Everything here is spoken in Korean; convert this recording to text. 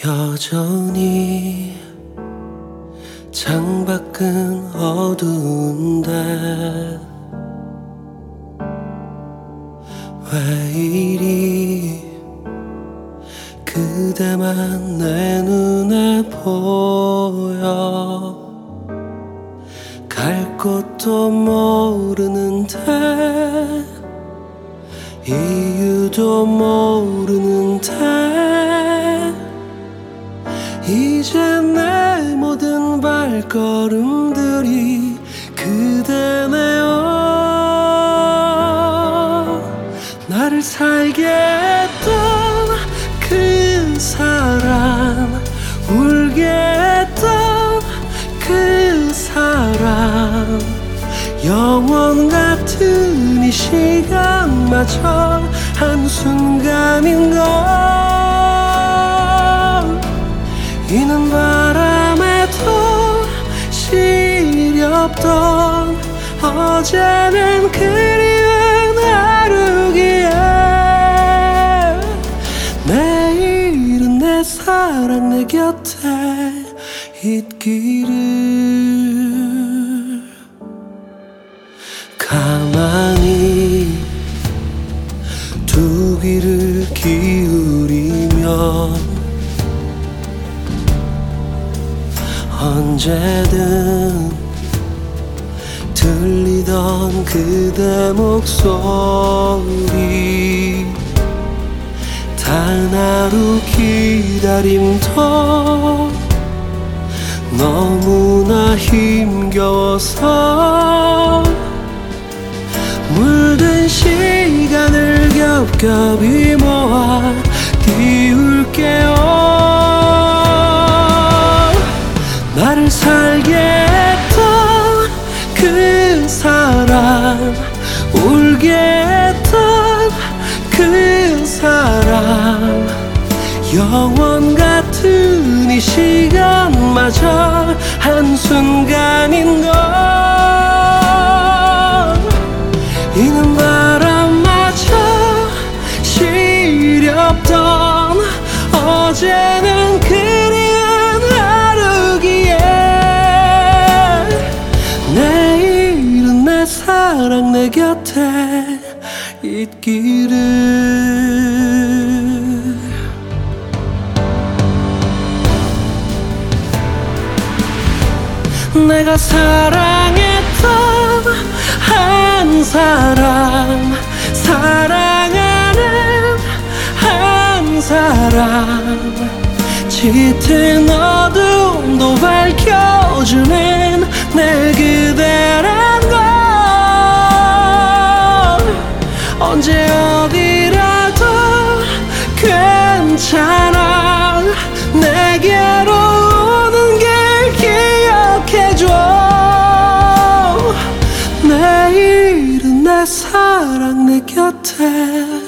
여전히 창밖은 어두운데 왜 이리 그대만 내 눈에 보여. 갈 곳도 모르는데 이유도 모르는데 이제 내 모든 발걸음들이 그대네요. 나를 살게 했던 그 사람, 울게 했던 그 사람, 영원 같은 이 시간마저 한순간인걸. 이는 바람에도 시렵던 어제는 그리운 하루기에 내일은 내 사랑 내 곁에 있기를. 가만히 두 귀를 기울이면 언제든 들리던 그대 목소리. 단 하루 기다림도 너무나 힘겨워서 물든 시간을 겹겹이 모아 띄울게요. 나를 살게 했던 그 사람, 울게 했던 그 사람, 영원 같은 이 시간마저 한순간인걸. 이는 바람마저 시렵던 어제는 그리운 하루기에 내일은 내 사랑 내 곁에 있기를. 내가 사랑했던 한 사람, 사랑하는 한 사람, 짙은 어둠도 밝혀주는 내 그대란 걸. 언제 어디라도 괜찮아. 내게로 오는 길 기억해줘. 내일은 내 사랑 내 곁에